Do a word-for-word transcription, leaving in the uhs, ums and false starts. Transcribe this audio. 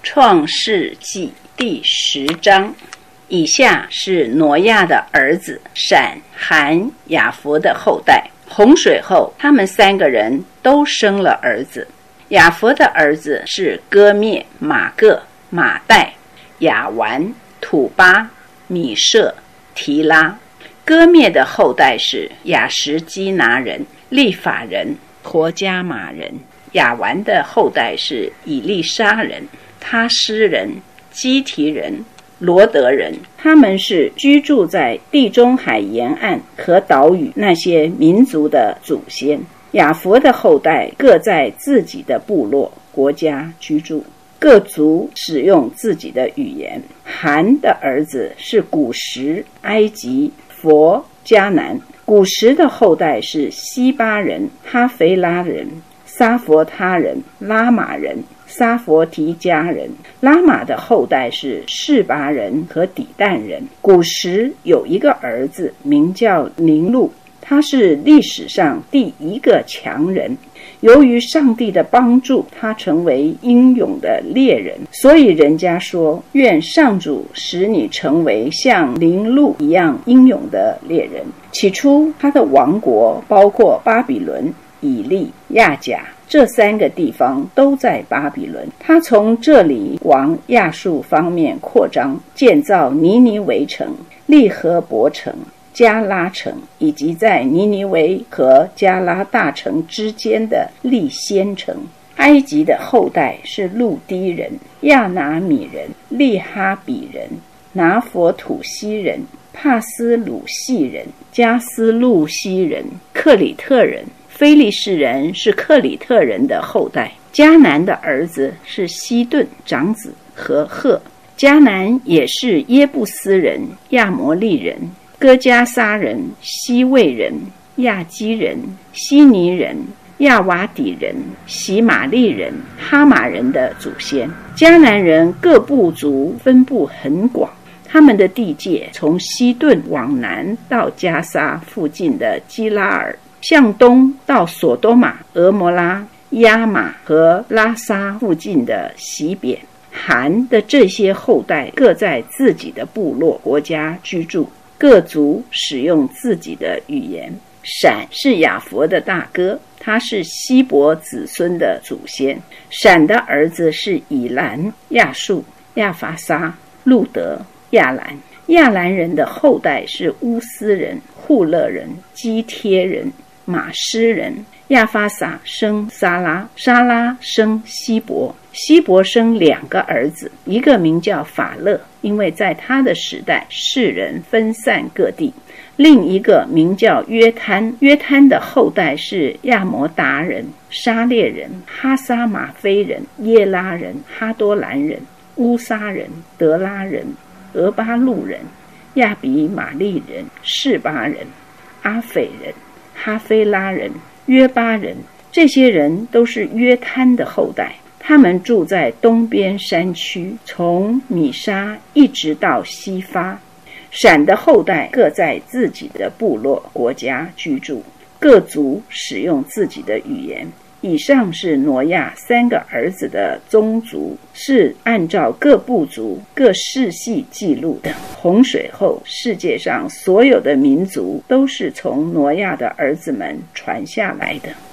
创世纪第十章，以下是挪亚的儿子闪、含、雅弗的后代。洪水后，他们三个人都生了儿子。雅弗的儿子是歌灭、马各、马代、亚完、土巴、米舍、提拉。歌灭的后代是亚什基拿人、利法人、陀加马人。亚完的后代是以利沙人、他施人、基提人、罗德人。他们是居住在地中海沿岸和岛屿那些民族的祖先。雅弗的后代各在自己的部落、国家居住，各族使用自己的语言。含的儿子是古时、埃及、佛、迦南。古时的后代是西巴人、哈腓拉人、撒佛他人、拉玛人、撒佛提加人。拉玛的后代是示巴人和底但人。古时有一个儿子名叫宁禄，他是历史上第一个强人。由于上帝的帮助，他成为英勇的猎人，所以人家说，愿上主使你成为像宁禄一样英勇的猎人。起初他的王国包括巴比伦、以利、亚甲这三个地方都在巴比伦。他从这里往亚述方面扩张，建造尼尼微城、利和伯城、加拉城，以及在尼尼微和加拉大城之间的利先城。埃及的后代是路低人、亚拿米人、利哈比人、拿佛土西人、帕斯鲁系人、加斯路西人、克里特人。非利士人是克里特人的后代。迦南的儿子是西顿长子和赫。迦南也是耶布斯人、亚摩利人、哥迦撒人、西魏人、亚基人、希尼人、亚瓦底人、喜玛利人、哈马人的祖先。迦南人各部族分布很广，他们的地界从西顿往南到加沙附近的基拉尔，向东到索多玛、俄摩拉、亚玛和拉撒附近的西边。含的这些后代各在自己的部落、国家居住，各族使用自己的语言。闪是雅弗的大哥，他是希伯子孙的祖先。闪的儿子是以兰、亚述、亚法撒、路德、亚兰。亚兰人的后代是乌斯人、户勒人、基帖人、马施人。亚法撒生撒拉，撒拉生希伯，希伯生两个儿子，一个名叫法勒，因为在他的时代世人分散各地；另一个名叫约摊。约摊的后代是亚摩达人、沙列人、哈撒马菲人、耶拉人、哈多兰人、乌撒人、德拉人、俄巴路人、亚比玛利人、示巴人、阿斐人、哈菲拉人、约巴人。这些人都是约摊的后代，他们住在东边山区，从米沙一直到西发。闪的后代各在自己的部落、国家居住，各族使用自己的语言。以上是挪亚三个儿子的宗族，是按照各部族、各世系记录的。洪水后，世界上所有的民族都是从挪亚的儿子们传下来的。